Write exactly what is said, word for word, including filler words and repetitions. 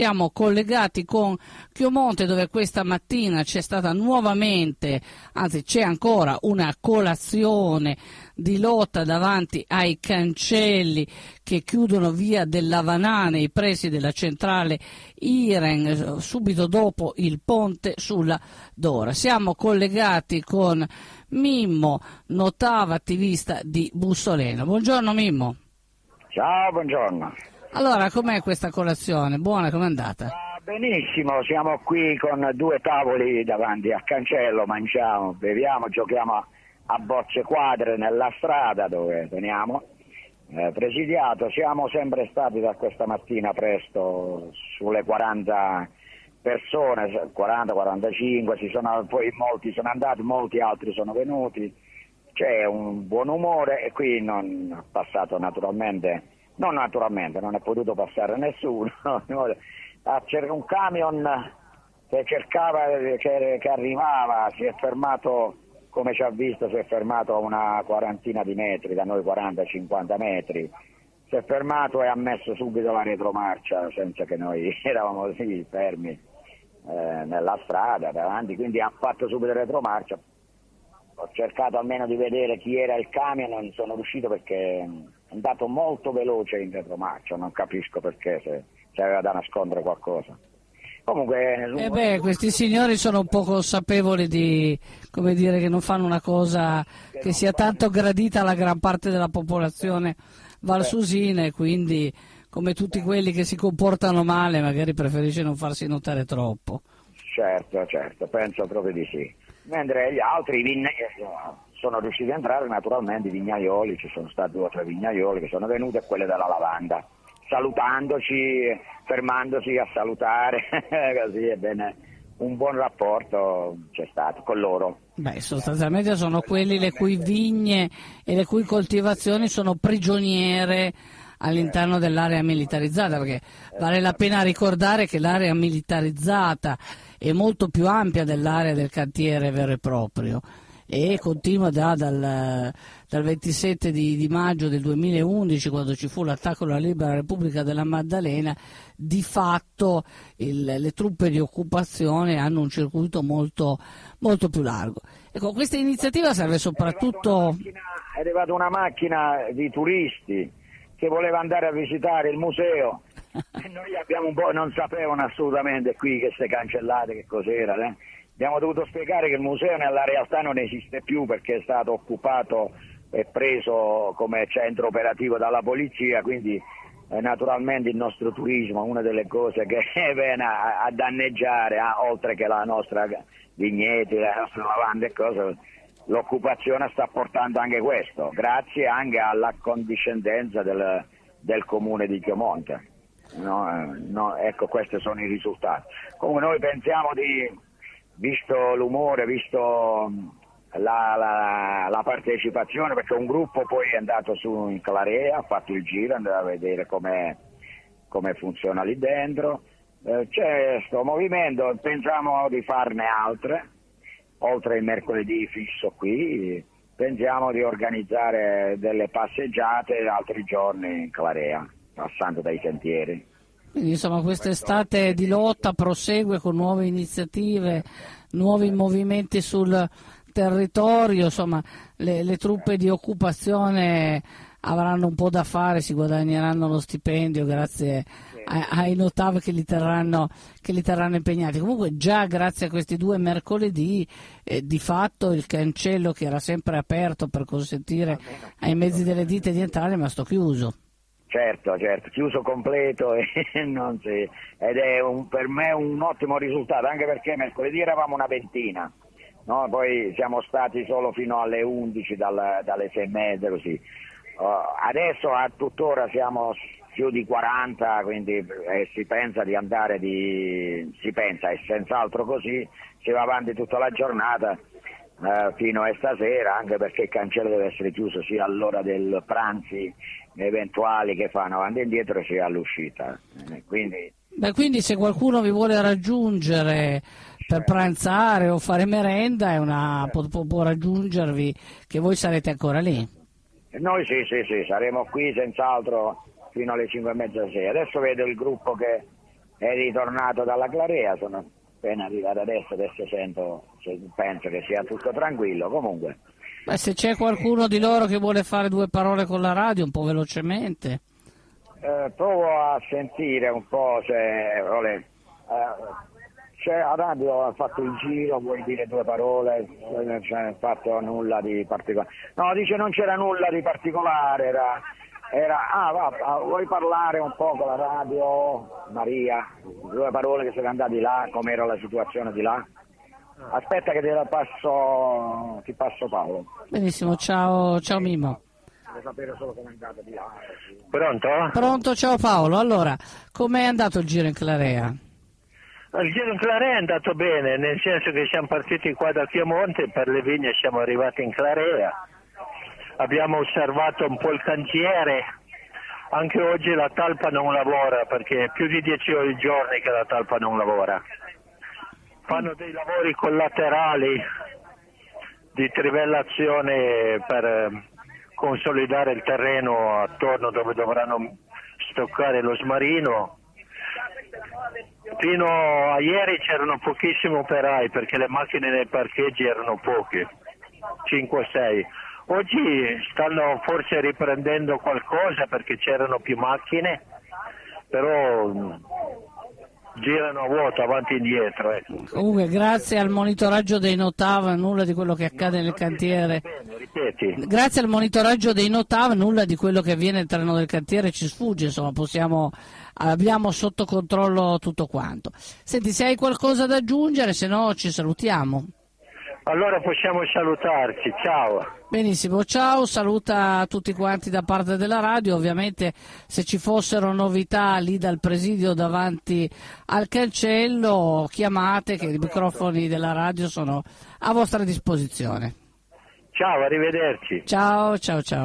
Siamo collegati con Chiomonte, dove questa mattina c'è stata nuovamente, anzi c'è ancora una colazione di lotta davanti ai cancelli che chiudono via dell'Avanà nei pressi della centrale I R E N subito dopo il ponte sulla Dora. Siamo collegati con Mimmo Notava, attivista di Bussoleno. Buongiorno Mimmo. Ciao, buongiorno. Allora, com'è questa colazione? Buona, com'è andata? Ah, benissimo, siamo qui con due tavoli davanti al cancello, mangiamo, beviamo, giochiamo a, a bocce quadre nella strada dove teniamo eh, presidiato. Siamo sempre stati da questa mattina presto sulle quaranta persone, quaranta quarantacinque, si sono, poi molti sono andati, molti altri sono venuti, c'è un buon umore e qui non è passato naturalmente... Non naturalmente, non è potuto passare nessuno, c'era un camion che cercava, che, che arrivava, si è fermato, come ci ha visto, si è fermato a una quarantina di metri, da noi quaranta cinquanta metri, si è fermato e ha messo subito la retromarcia senza che noi eravamo lì fermi eh, nella strada davanti, quindi ha fatto subito retromarcia. Ho cercato almeno di vedere chi era il camion, non sono riuscito perché è andato molto veloce in retromarcia, non capisco perché, se, se aveva da nascondere qualcosa. Comunque, eh beh, questi signori sono un po' consapevoli di, come dire, che non fanno una cosa che, che sia tanto gradita alla gran parte della popolazione valsusina e quindi, come tutti quelli che si comportano male, magari preferisce non farsi notare troppo. Certo, certo, penso proprio di sì. Mentre gli altri vigna... sono riusciti a entrare naturalmente i vignaioli, ci sono stati due o tre vignaioli che sono venuti e quelle della lavanda, salutandoci, fermandosi a salutare, così ebbene un buon rapporto c'è stato con loro. Beh, sostanzialmente sono quelli le cui vigne e le cui coltivazioni sono prigioniere all'interno dell'area militarizzata, perché vale la pena ricordare che l'area militarizzata è molto più ampia dell'area del cantiere vero e proprio e continua da, dal, dal ventisette di, di maggio del duemilaundici, quando ci fu l'attacco alla Libera Repubblica della Maddalena. Di fatto il, le truppe di occupazione hanno un circuito molto, molto più largo. Ecco, questa iniziativa serve soprattutto... È arrivata una macchina di turisti che voleva andare a visitare il museo e noi abbiamo un po', non sapevano assolutamente qui che ste cancellate, che cos'era, eh? Abbiamo dovuto spiegare che il museo nella realtà non esiste più perché è stato occupato e preso come centro operativo dalla polizia, quindi eh, naturalmente il nostro turismo, una delle cose che viene a, a danneggiare, a, oltre che la nostra vigneti, la nostra lavanda e cose, l'occupazione sta portando anche questo, grazie anche all'accondiscendenza del, del comune di Chiomonte. No, no, ecco, questi sono i risultati. Comunque noi pensiamo di... visto l'umore, visto la, la, la partecipazione, perché un gruppo poi è andato su in Clarea, ha fatto il giro, andava a vedere come funziona lì dentro, eh, c'è questo movimento, pensiamo di farne altre, oltre il mercoledì fisso qui, pensiamo di organizzare delle passeggiate altri giorni in Clarea, passando dai sentieri. Quindi insomma quest'estate di lotta prosegue con nuove iniziative, nuovi movimenti sul territorio, insomma le, le truppe di occupazione avranno un po' da fare, si guadagneranno lo stipendio grazie a, ai Notav che li terranno, che li terranno impegnati. Comunque già grazie a questi due mercoledì eh, di fatto il cancello che era sempre aperto per consentire ai mezzi delle ditte di entrare è rimasto chiuso. Certo, certo, chiuso completo e non si, ed è un, per me un ottimo risultato, anche perché mercoledì eravamo una ventina, no? Poi siamo stati solo fino alle undici, dal, dalle sei e mezza così. Uh, adesso a tuttora siamo più di quaranta, quindi eh, si pensa di andare di, si pensa, è senz'altro così, si va avanti tutta la giornata. Uh, fino a stasera, anche perché il cancello deve essere chiuso sia all'ora del pranzi eventuali che fanno avanti e indietro sia all'uscita. Eh, quindi... Beh, quindi se qualcuno vi vuole raggiungere per pranzare o fare merenda è una, può, può raggiungervi, che voi sarete ancora lì. Noi sì, sì, sì, saremo qui senz'altro fino alle cinque e mezza, sei. Adesso vedo il gruppo che è ritornato dalla Clarea, sono appena arrivato adesso, adesso sento, penso che sia tutto tranquillo, comunque. Beh, se c'è qualcuno di loro che vuole fare due parole con la radio, un po' velocemente. Eh, provo a sentire un po' se vuole. Eh, c'è a radio, ha fatto il giro, vuoi dire due parole? Non c'è fatto nulla di particolare. No, dice non c'era nulla di particolare, era. Era, ah, va, vuoi parlare un po' con la radio, Maria? Due parole che siete andati là, com'era la situazione di là? Aspetta che te la passo, ti passo Paolo. Benissimo, ciao, ciao Mimmo. Devo sapere solo com'è andato di là. Pronto? Pronto, ciao Paolo. Allora, com'è andato il giro in Clarea? Il giro in Clarea è andato bene, nel senso che siamo partiti qua da Piemonte, per le vigne siamo arrivati in Clarea. Abbiamo osservato un po' il cantiere, anche oggi la talpa non lavora perché è più di dieci giorni che la talpa non lavora. Fanno dei lavori collaterali di trivellazione per consolidare il terreno attorno dove dovranno stoccare lo smarino. Fino a ieri c'erano pochissimi operai perché le macchine nei parcheggi erano poche, cinque sei. Oggi stanno forse riprendendo qualcosa perché c'erano più macchine, però girano a vuoto, avanti e indietro. Ecco. Comunque, grazie al monitoraggio dei Notav, nulla di quello che accade nel cantiere. Bene, ripeti. Grazie al monitoraggio dei Notav, nulla di quello che avviene all'interno del cantiere ci sfugge, insomma, possiamo, abbiamo sotto controllo tutto quanto. Senti, se hai qualcosa da aggiungere, se no ci salutiamo. Allora possiamo salutarci, ciao. Benissimo, ciao, saluta tutti quanti da parte della radio, ovviamente se ci fossero novità lì dal presidio davanti al cancello chiamate che i microfoni della radio sono a vostra disposizione. Ciao, arrivederci. Ciao, ciao, ciao.